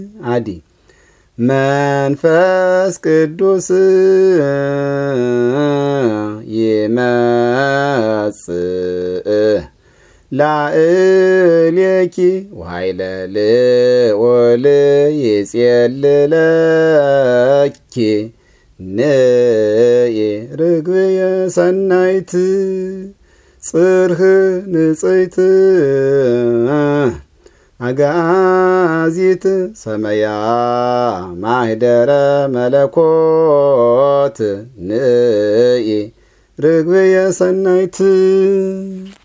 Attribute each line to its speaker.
Speaker 1: አዲ መንፈስ ቅዱስ ይመጽእ ላዕሌኪ ወኃይለ ልዑል ይጼልለኪ ንኢ ርግብየ ሰናይት ጽርህ ንጽይት አጋዚት ሰመያ ማህደረ መለኮት ንኢ ርግብየ ሰናይት